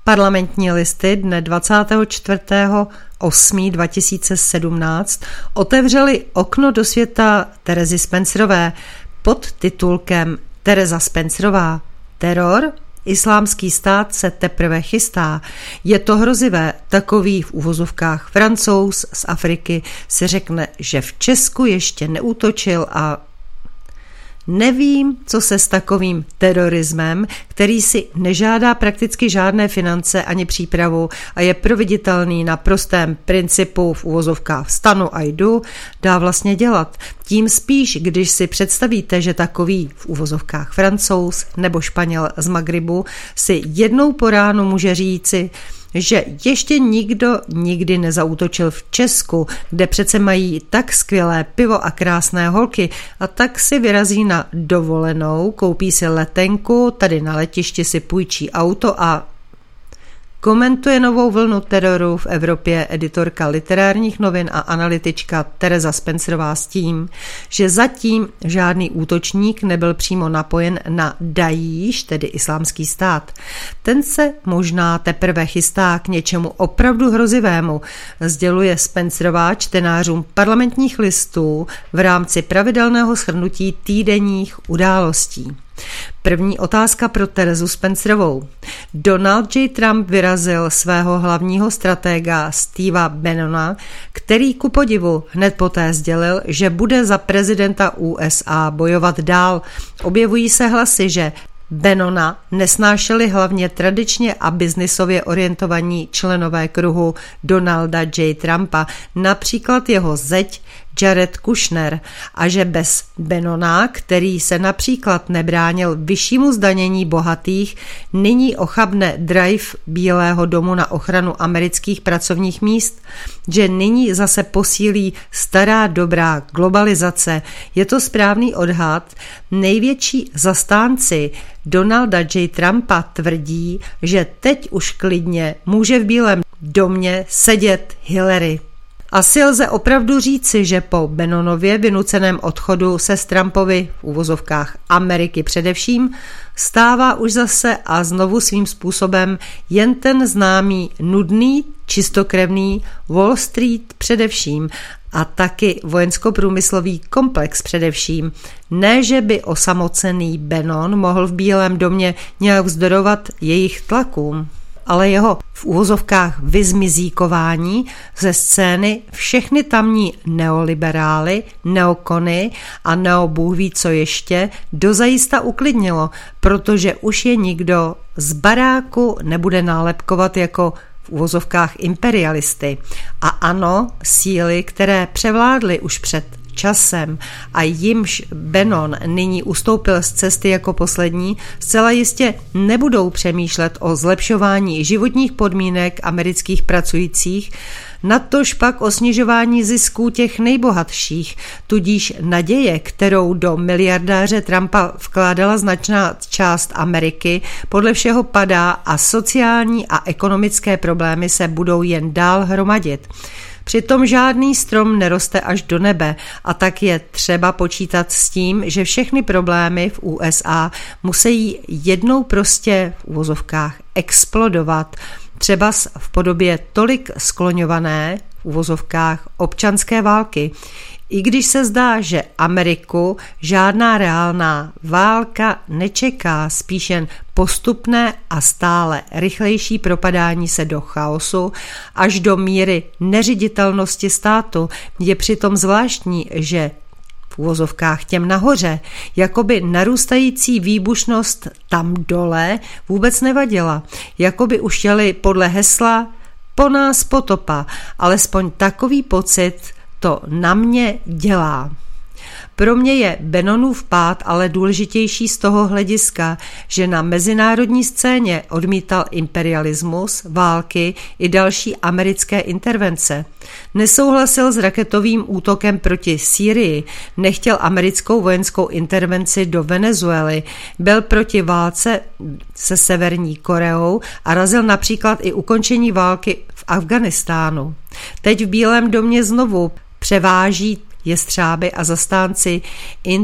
Parlamentní listy dne 24.8.2017 otevřely okno do světa Terezy Spencerové pod titulkem Tereza Spencerová. Teror? Islámský stát se teprve chystá. Je to hrozivé. Takový v uvozovkách Francouz z Afriky si řekne, že v Česku ještě neútočil a nevím, co se s takovým terorismem, který si nežádá prakticky žádné finance ani přípravu a je proveditelný na prostém principu v uvozovkách vstanu a jdu, dá vlastně dělat. Tím spíš, když si představíte, že takový v uvozovkách Francouz nebo Španěl z Magribu si jednou po ránu může říci, že ještě nikdo nikdy nezaútočil v Česku, kde přece mají tak skvělé pivo a krásné holky, a tak si vyrazí na dovolenou, koupí si letenku, tady na letišti si půjčí auto a komentuje novou vlnu teroru v Evropě editorka literárních novin a analytička Tereza Spencerová s tím, že zatím žádný útočník nebyl přímo napojen na Dajíš, tedy Islámský stát. Ten se možná teprve chystá k něčemu opravdu hrozivému, sděluje Spencerová čtenářům Parlamentních listů v rámci pravidelného shrnutí týdenních událostí. První otázka pro Terezu Spencerovou. Donald J. Trump vyrazil svého hlavního stratega Steva Bannona, který ku podivu hned poté sdělil, že bude za prezidenta USA bojovat dál. Objevují se hlasy, že Bannona nesnášeli hlavně tradičně a biznisově orientovaní členové kruhu Donalda J. Trumpa, například jeho zeť Jared Kushner, a že bez Bannona, který se například nebránil vyššímu zdanění bohatých, nyní ochabne drive Bílého domu na ochranu amerických pracovních míst, že nyní zase posílí stará dobrá globalizace. Je to správný odhad? Největší zastánci Donalda J. Trumpa tvrdí, že teď už klidně může v Bílém domě sedět Hillary. Asi lze opravdu říci, že po Bannonově vynuceném odchodu se z Trumpovy v uvozovkách Ameriky především stává už zase a znovu svým způsobem jen ten známý nudný, čistokrevný Wall Street především a taky vojensko-průmyslový komplex především. Ne, že by osamocený Bannon mohl v Bílém domě nějak vzdorovat jejich tlakům, ale jeho v uvozovkách vyzmizíkování ze scény všechny tamní neoliberály, neokony a neobůh ví co ještě dozajista uklidnilo, protože už je nikdo z baráku nebude nálepkovat jako v uvozovkách imperialisty. A ano, síly, které převládly už před časem a jimž Bannon nyní ustoupil z cesty jako poslední, zcela jistě nebudou přemýšlet o zlepšování životních podmínek amerických pracujících, natož pak o snižování zisků těch nejbohatších, tudíž naděje, kterou do miliardáře Trumpa vkládala značná část Ameriky, podle všeho padá a sociální a ekonomické problémy se budou jen dál hromadit. Přitom žádný strom neroste až do nebe a tak je třeba počítat s tím, že všechny problémy v USA musí jednou prostě v uvozovkách explodovat, třeba v podobě tolik skloňované v uvozovkách občanské války. I když se zdá, že Ameriku žádná reálná válka nečeká, spíš jen postupné a stále rychlejší propadání se do chaosu až do míry neřiditelnosti státu, je přitom zvláštní, že v uvozovkách těm nahoře, jakoby narůstající výbušnost tam dole vůbec nevadila, jakoby už jeli podle hesla po nás potopa, alespoň takový pocit to na mě dělá. Pro mě je Bannonův pád ale důležitější z toho hlediska, že na mezinárodní scéně odmítal imperialismus, války i další americké intervence. Nesouhlasil s raketovým útokem proti Sýrii, nechtěl americkou vojenskou intervenci do Venezuely, byl proti válce se Severní Koreou a razil například i ukončení války v Afghánistánu. Teď v Bílém domě znovu převáží jestřáby a zastánci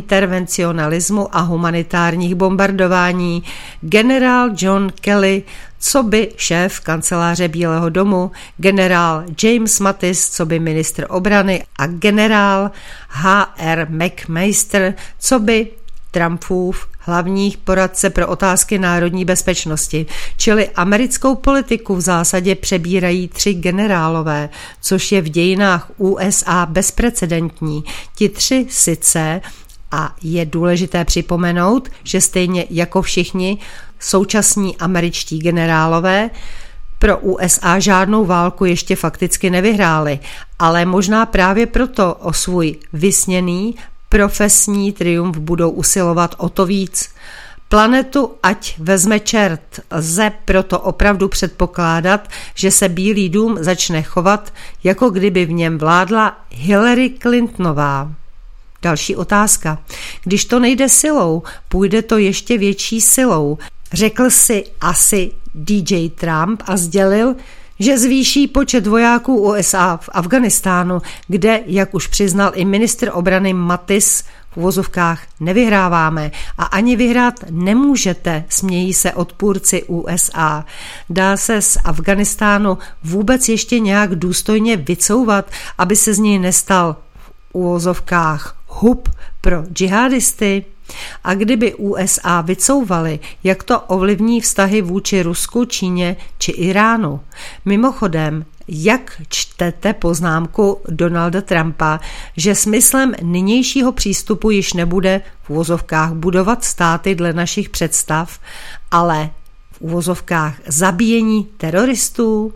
intervencionalismu a humanitárních bombardování generál John Kelly, co by šéf kanceláře Bílého domu, generál James Mattis, co by ministr obrany a generál H.R. McMaster, co by Trumpův hlavní poradce pro otázky národní bezpečnosti, čili americkou politiku v zásadě přebírají 3 generálové, což je v dějinách USA bezprecedentní. Ti 3 sice, a je důležité připomenout, že stejně jako všichni současní američtí generálové pro USA žádnou válku ještě fakticky nevyhráli, ale možná právě proto o svůj vysněný profesní triumf budou usilovat o to víc. Planetu ať vezme čert, lze proto opravdu předpokládat, že se Bílý dům začne chovat, jako kdyby v něm vládla Hillary Clintonová. Další otázka. Když to nejde silou, půjde to ještě větší silou. Řekl si asi DJ Trump a sdělil, že zvýší počet vojáků USA v Afghánistánu, kde, jak už přiznal i ministr obrany Mattis, v uvozovkách nevyhráváme a ani vyhrát nemůžete, smějí se odpůrci USA. Dá se z Afghánistánu vůbec ještě nějak důstojně vycouvat, aby se z něj nestal v uvozovkách hub pro džihadisty? A kdyby USA vycouvali, jak to ovlivní vztahy vůči Rusku, Číně či Iránu? Mimochodem, jak čtete poznámku Donalda Trumpa, že smyslem nynějšího přístupu již nebude v uvozovkách budovat státy dle našich představ, ale v uvozovkách zabíjení teroristů?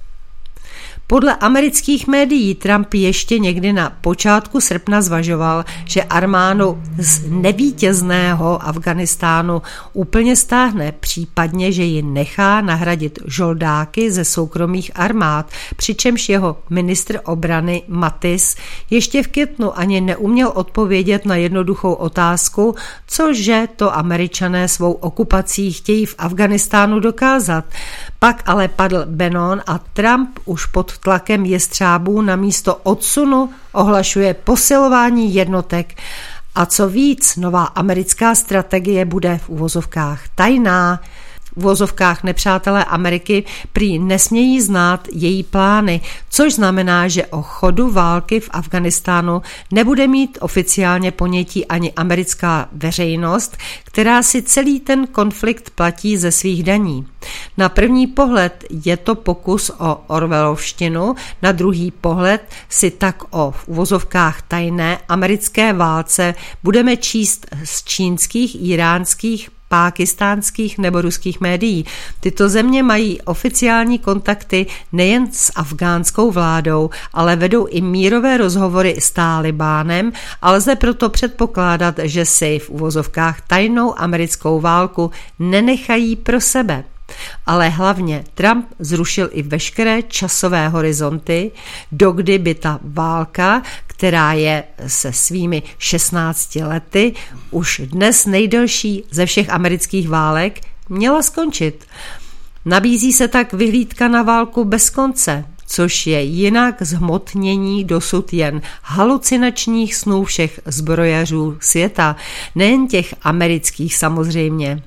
Podle amerických médií Trump ještě někdy na počátku srpna zvažoval, že armádu z nevítězného Afghánistánu úplně stáhne, případně, že ji nechá nahradit žoldáky ze soukromých armád, přičemž jeho ministr obrany Mattis ještě v květnu ani neuměl odpovědět na jednoduchou otázku, cože to Američané svou okupací chtějí v Afghánistánu dokázat. Pak ale padl Bannon a Trump už pod tlakem jestřábů na místo odsunu ohlašuje posilování jednotek. A co víc, nová americká strategie bude v uvozovkách tajná. V uvozovkách nepřátelé Ameriky prý nesmějí znát její plány, což znamená, že o chodu války v Afghánistánu nebude mít oficiálně ponětí ani americká veřejnost, která si celý ten konflikt platí ze svých daní. Na první pohled je to pokus o orwellovštinu, na druhý pohled si tak o v uvozovkách tajné americké válce budeme číst z čínských, iránských, pákistánských nebo ruských médií. Tyto země mají oficiální kontakty nejen s afgánskou vládou, ale vedou i mírové rozhovory s Tálibánem a lze proto předpokládat, že si v uvozovkách tajnou americkou válku nenechají pro sebe. Ale hlavně Trump zrušil i veškeré časové horizonty, dokdy by ta válka, která je se svými 16 lety už dnes nejdelší ze všech amerických válek, měla skončit. Nabízí se tak vyhlídka na válku bez konce, což je jinak zhmotnění dosud jen halucinačních snů všech zbrojařů světa, nejen těch amerických samozřejmě.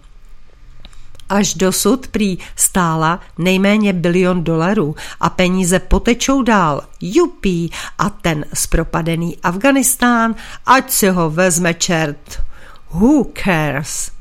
Až dosud prý stála nejméně $1 bilion a peníze potečou dál. Jupí, a ten zpropadený Afghánistán, ať si ho vezme čert. Who cares?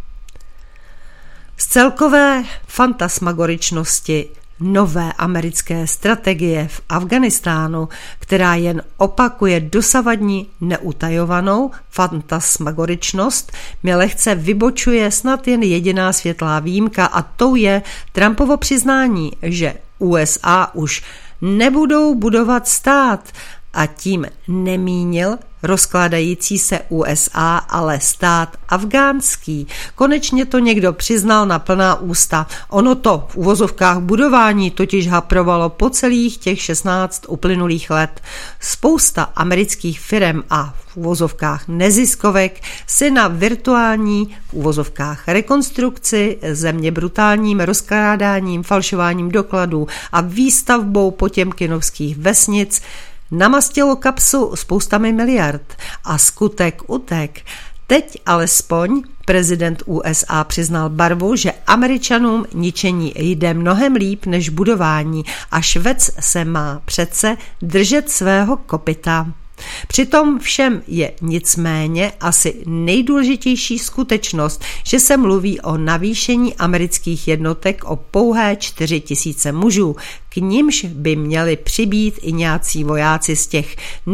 Z celkové fantasmagoričnosti nové americké strategie v Afghánistánu, která jen opakuje dosavadní neutajovanou fantasmagoričnost, mi lehce vybočuje snad jen jediná světlá výjimka a tou je Trumpovo přiznání, že USA už nebudou budovat stát a tím nemínil rozkládající se USA, ale stát afgánský. Konečně to někdo přiznal na plná ústa. Ono to v uvozovkách budování totiž haprovalo po celých těch 16 uplynulých let. Spousta amerických firem a v uvozovkách neziskovek si na virtuální v uvozovkách rekonstrukci země brutálním rozkrádáním, falšováním dokladů a výstavbou potěmkinovských vesnic namastilo kapsu spoustami miliard a skutek utek. Teď alespoň prezident USA přiznal barvu, že Američanům ničení jde mnohem líp než budování a Švec se má přece držet svého kopyta. Přitom všem je nicméně asi nejdůležitější skutečnost, že se mluví o navýšení amerických jednotek o pouhé 4 000 mužů, k nimž by měli přibýt i nějací vojáci z těch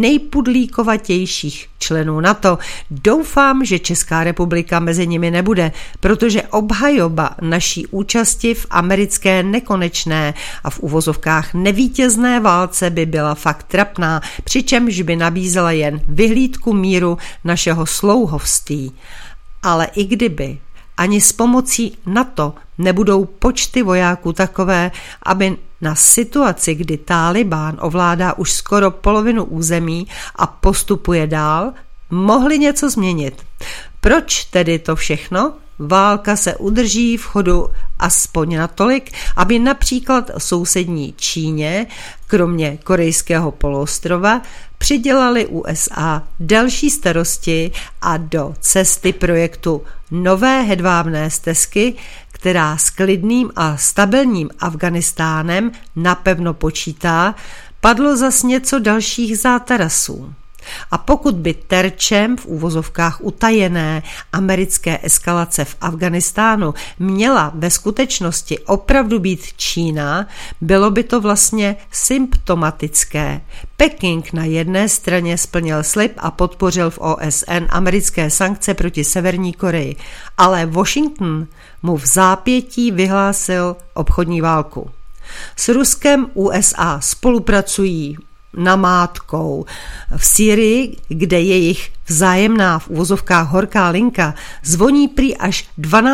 nejpudlíkovatějších členů NATO. Doufám, že Česká republika mezi nimi nebude, protože obhajoba naší účasti v americké nekonečné a v uvozovkách nevítězné válce by byla fakt trapná, přičemž by nabízela jen vyhlídku míru našeho slouhovství. Ale i kdyby, ani s pomocí NATO nebudou počty vojáků takové, aby na situaci, kdy Tálibán ovládá už skoro polovinu území a postupuje dál, mohli něco změnit. Proč tedy to všechno? Válka se udrží v chodu aspoň natolik, aby například sousední Číně, kromě korejského poloostrova, přidělali USA další starosti a do cesty projektu nové hedvábné stezky, která s klidným a stabilním Afghánistánem napevno počítá, padlo zas něco dalších zátarasů. A pokud by terčem v úvozovkách utajené americké eskalace v Afghánistánu měla ve skutečnosti opravdu být Čína, bylo by to vlastně symptomatické. Peking na jedné straně splnil slib a podpořil v OSN americké sankce proti Severní Koreji, ale Washington mu v zápětí vyhlásil obchodní válku. S Ruskem USA spolupracují namátkou. V Sýrii, kde jejich vzájemná v uvozovkách horká linka zvoní prý až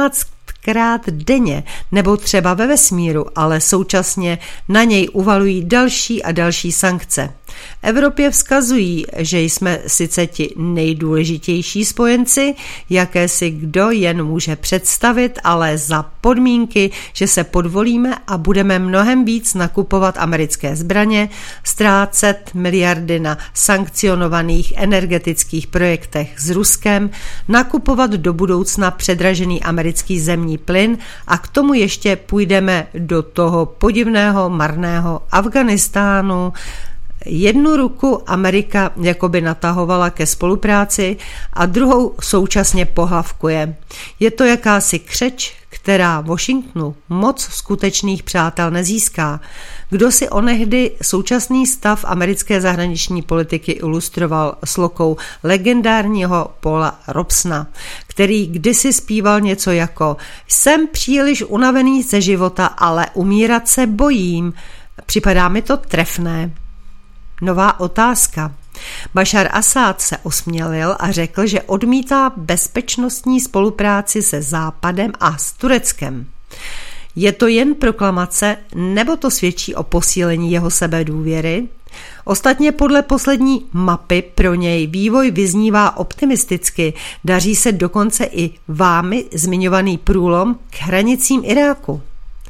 12krát denně, nebo třeba ve vesmíru, ale současně na něj uvalují další a další sankce. Evropě vzkazují, že jsme sice ti nejdůležitější spojenci, jaké si kdo jen může představit, ale za podmínky, že se podvolíme a budeme mnohem víc nakupovat americké zbraně, ztrácet miliardy na sankcionovaných energetických projektech s Ruskem, nakupovat do budoucna předražený americký zemní plyn a k tomu ještě půjdeme do toho podivného marného Afghánistánu. Jednu ruku Amerika jakoby natahovala ke spolupráci a druhou současně pohlavkuje. Je to jakási křeč, která Washingtonu moc skutečných přátel nezíská. Kdo si onehdy současný stav americké zahraniční politiky ilustroval slokou legendárního Paula Robesona, který kdysi zpíval něco jako "Jsem příliš unavený ze života, ale umírat se bojím". Připadá mi to trefné. Nová otázka. Bašar Asad se osmělil a řekl, že odmítá bezpečnostní spolupráci se Západem a s Tureckem. Je to jen proklamace, nebo to svědčí o posílení jeho sebedůvěry? Ostatně podle poslední mapy pro něj vývoj vyznívá optimisticky, daří se dokonce i vámi zmiňovaný průlom k hranicím Iráku.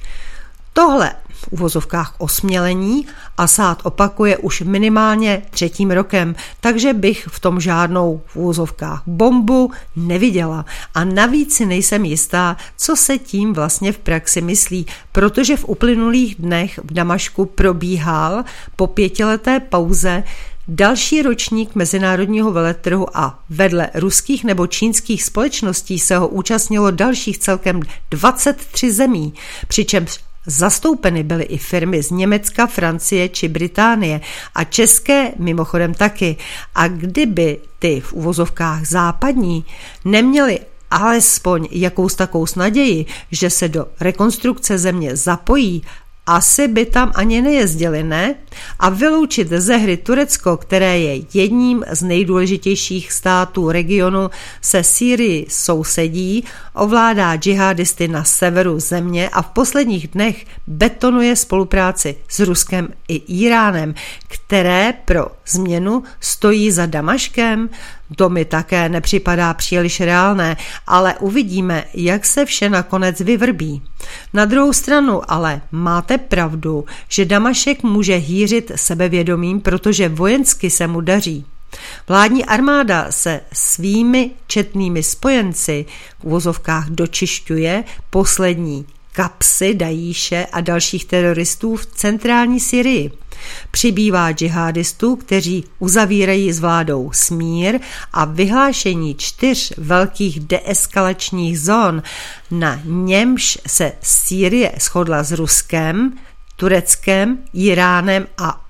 Tohle v uvozovkách osmělení Asad opakuje už minimálně 3. rokem, takže bych v tom žádnou v uvozovkách bombu neviděla. A navíc si nejsem jistá, co se tím vlastně v praxi myslí, protože v uplynulých dnech v Damašku probíhal po 5leté pauze další ročník mezinárodního veletrhu a vedle ruských nebo čínských společností se ho účastnilo dalších celkem 23 zemí, přičemž zastoupeny byly i firmy z Německa, Francie či Británie a české mimochodem taky. A kdyby ty v uvozovkách západní neměly alespoň jakous takous naději, že se do rekonstrukce země zapojí, asi by tam ani nejezdili, ne? A vyloučit ze hry Turecko, které je jedním z nejdůležitějších států regionu, se Sýrii sousedí, ovládá džihadisty na severu země a v posledních dnech betonuje spolupráci s Ruskem i Íránem, které pro změnu stojí za Damaškem. To mi také nepřipadá příliš reálné, ale uvidíme, jak se vše nakonec vyvrbí. Na druhou stranu ale máte pravdu, že Damašek může hýřit sebevědomím, protože vojensky se mu daří. Vládní armáda se svými četnými spojenci v uvozovkách dočišťuje poslední kapsy Dajíše a dalších teroristů v centrální Syrii. Přibývá džihadistů, kteří uzavírají s vládou smír a vyhlášení 4 velkých deeskalačních zón, na němž se Sýrie shodla s Ruskem, Tureckem, Iránem a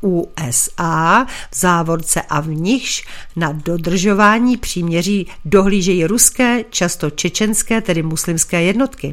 USA v závorce a v nichž na dodržování příměří dohlížejí ruské, často čečenské, tedy muslimské jednotky.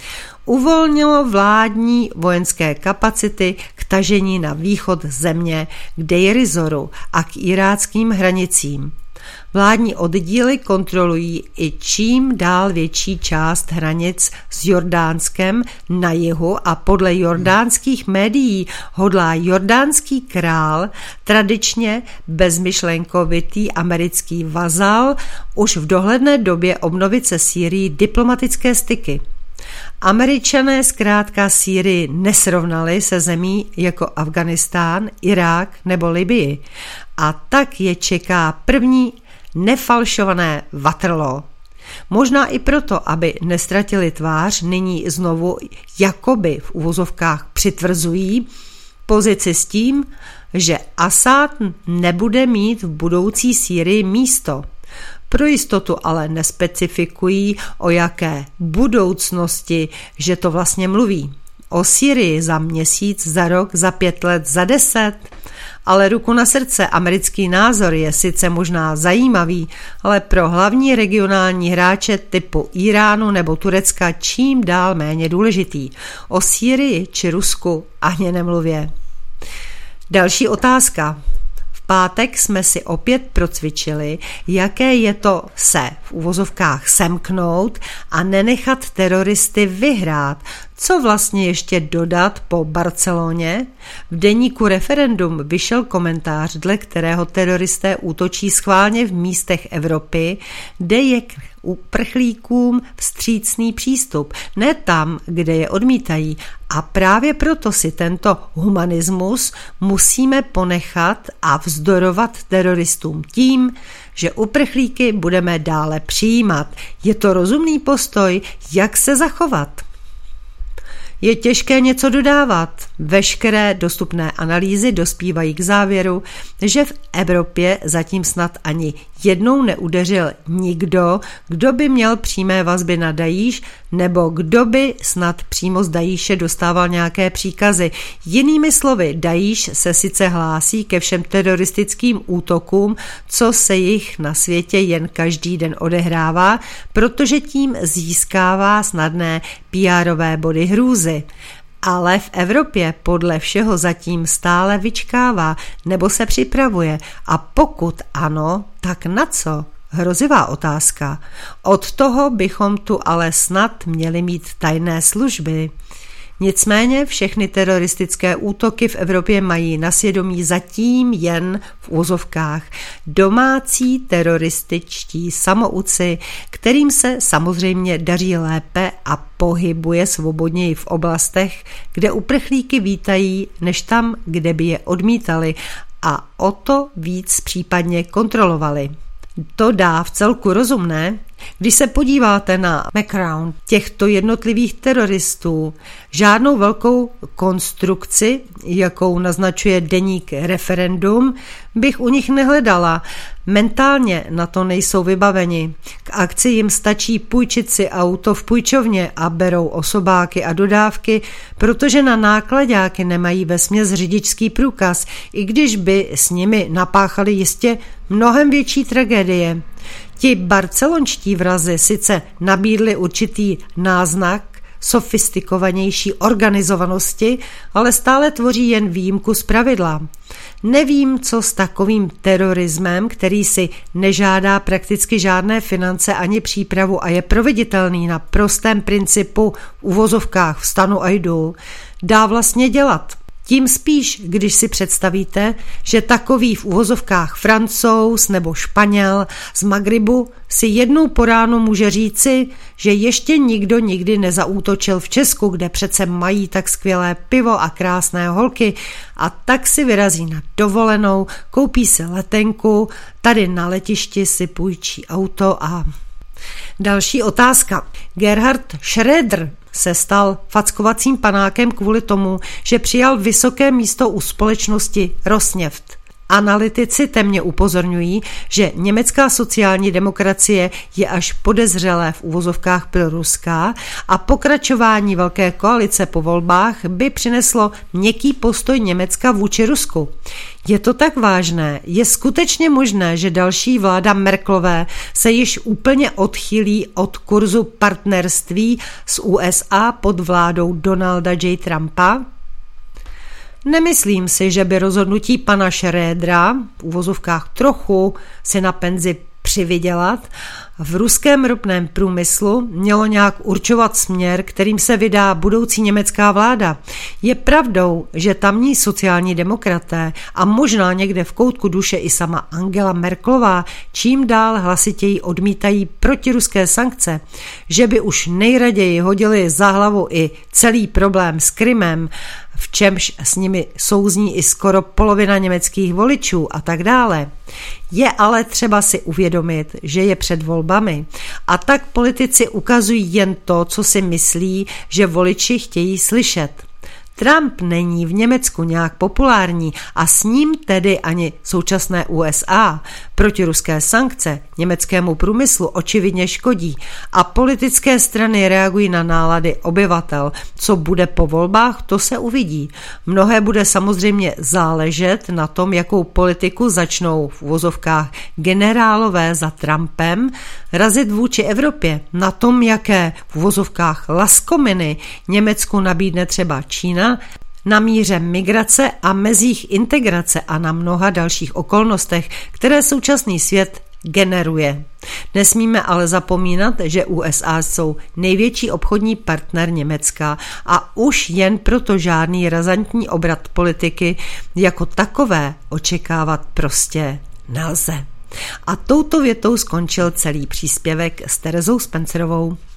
Uvolnilo vládní vojenské kapacity k tažení na východ země k Dejrizoru a k iráckým hranicím. Vládní oddíly kontrolují i čím dál větší část hranic s Jordánskem na jihu a podle jordánských médií hodlá jordánský král, tradičně bezmyšlenkovitý americký vazal, už v dohledné době obnovit se Sýrií diplomatické styky. Američané zkrátka Sýrii nesrovnali se zemí jako Afghánistán, Irák nebo Libyi a tak je čeká první nefalšované Waterloo. Možná i proto, aby nestratili tvář, nyní znovu jakoby v uvozovkách přitvrzují pozici s tím, že Asad nebude mít v budoucí Sýrii místo. Pro jistotu ale nespecifikují, o jaké budoucnosti, že to vlastně mluví. O Sýrii za měsíc, za rok, za 5 let, za 10. Ale ruku na srdce, americký názor je sice možná zajímavý, ale pro hlavní regionální hráče typu Iránu nebo Turecka čím dál méně důležitý. O Sýrii či Rusku ani nemluvě. Další otázka. V pátek jsme si opět procvičili, jaké je to se v uvozovkách semknout a nenechat teroristy vyhrát. Co vlastně ještě dodat po Barceloně? V deníku Referendum vyšel komentář, dle kterého teroristé útočí schválně v místech Evropy, kde je k uprchlíkům vstřícný přístup, ne tam, kde je odmítají. A právě proto si tento humanismus musíme ponechat a vzdorovat teroristům tím, že uprchlíky budeme dále přijímat. Je to rozumný postoj, jak se zachovat? Je těžké něco dodávat. Veškeré dostupné analýzy dospívají k závěru, že v Evropě zatím snad ani jednou neudeřil nikdo, kdo by měl přímé vazby na Dajíš, nebo kdo by snad přímo z Dajíše dostával nějaké příkazy. Jinými slovy, Dajíš se sice hlásí ke všem teroristickým útokům, co se jich na světě jen každý den odehrává, protože tím získává snadné PR-ové body hrůzy. Ale v Evropě podle všeho zatím stále vyčkává nebo se připravuje. A pokud ano, tak na co? Hrozivá otázka. Od toho bychom tu ale snad měli mít tajné služby. Nicméně všechny teroristické útoky v Evropě mají na svědomí zatím jen v úzovkách domácí terorističtí samouci, kterým se samozřejmě daří lépe a pohybuje svobodněji v oblastech, kde uprchlíky vítají, než tam, kde by je odmítali a o to víc případně kontrolovali. To dá v celku rozumné, když se podíváte na background těchto jednotlivých teroristů, žádnou velkou konstrukci, jakou naznačuje deník Referendum, bych u nich nehledala. Mentálně na to nejsou vybaveni. K akci jim stačí půjčit si auto v půjčovně a berou osobáky a dodávky, protože na náklaďáky nemají vesměs řidičský průkaz, i když by s nimi napáchali jistě mnohem větší tragédie. Ti barcelonští vrazi sice nabídli určitý náznak sofistikovanější organizovanosti, ale stále tvoří jen výjimku z pravidla. Nevím, co s takovým terorismem, který si nežádá prakticky žádné finance ani přípravu a je proveditelný na prostém principu v uvozovkách vstanu a jdu, dá vlastně dělat. Tím spíš, když si představíte, že takový v uvozovkách Francouz nebo Španěl z Magribu si jednou po ránu může říci, že ještě nikdo nikdy nezaútočil v Česku, kde přece mají tak skvělé pivo a krásné holky, a tak si vyrazí na dovolenou, koupí si letenku, tady na letišti si půjčí auto a... Další otázka. Gerhard Schröder se stal fackovacím panákem kvůli tomu, že přijal vysoké místo u společnosti Rosneft. Analytici temně upozorňují, že německá sociální demokracie je až podezřelé v uvozovkách proruská a pokračování velké koalice po volbách by přineslo měkký postoj Německa vůči Rusku. Je to tak vážné? Je skutečně možné, že další vláda Merkelové se již úplně odchýlí od kurzu partnerství s USA pod vládou Donalda J. Trumpa? Nemyslím si, že by rozhodnutí pana Schrödera v uvozovkách trochu si na penzi přivydělat v ruském ropném průmyslu mělo nějak určovat směr, kterým se vydá budoucí německá vláda. Je pravdou, že tamní sociální demokraté a možná někde v koutku duše i sama Angela Merkelová čím dál hlasitěji odmítají protiruské sankce, že by už nejraději hodili za hlavu i celý problém s Krymem, v čemž s nimi souzní i skoro polovina německých voličů a tak dále. Je ale třeba si uvědomit, že je před volbami a tak politici ukazují jen to, co si myslí, že voliči chtějí slyšet. Trump není v Německu nějak populární a s ním tedy ani současné USA. Protiruské sankce německému průmyslu očividně škodí a politické strany reagují na nálady obyvatel. Co bude po volbách, to se uvidí. Mnohé bude samozřejmě záležet na tom, jakou politiku začnou v uvozovkách generálové za Trumpem razit vůči Evropě. Na tom, jaké v uvozovkách laskominy Německu nabídne třeba Čína, na míře migrace a mezích integrace a na mnoha dalších okolnostech, které současný svět generuje. Nesmíme ale zapomínat, že USA jsou největší obchodní partner Německa a už jen proto žádný razantní obrat politiky jako takové očekávat prostě nelze. A touto větou skončil celý příspěvek s Terezou Spencerovou.